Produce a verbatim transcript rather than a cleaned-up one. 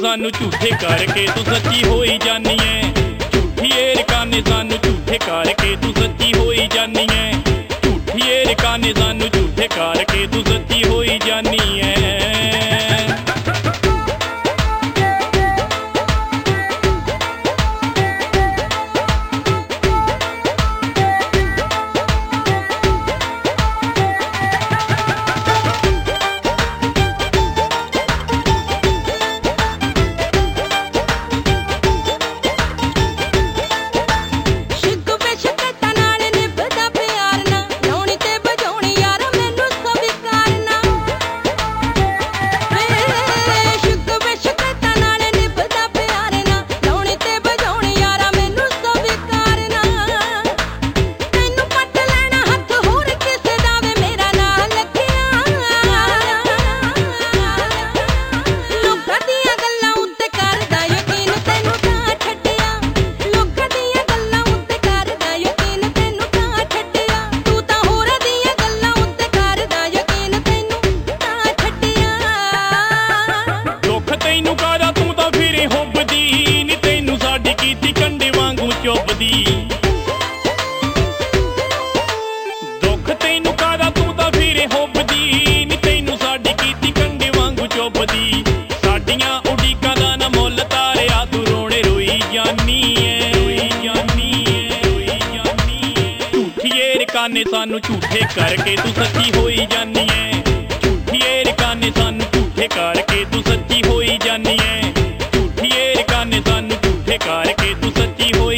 सानू झूठे करके तू सच्ची होई जानी है। झूठी ए रकाने सानू झूठे करके तू सच्ची होई जानी है। झूठी ए रकाने सानू झूठे करके तू सच्ची होई जानी है। दुख तैनू कादा तू तां फिरे हुब्बदी नी तैनू साडी कीती कंडे वांगू चुभदी। साडियां उड़ीकां दा ना मुੱਲ तारिया तू रोणे रोई जानी है, रोई जानी है, रोई जानी है। झूठी ए रकाने सानू झूठे करके तू सच्ची होई जानी है। झूठी ए रकाने सानू झूठे करके तू सच्ची होई जानी है। झूठी ए रकाने सानू झूठे करके तू सच्ची होई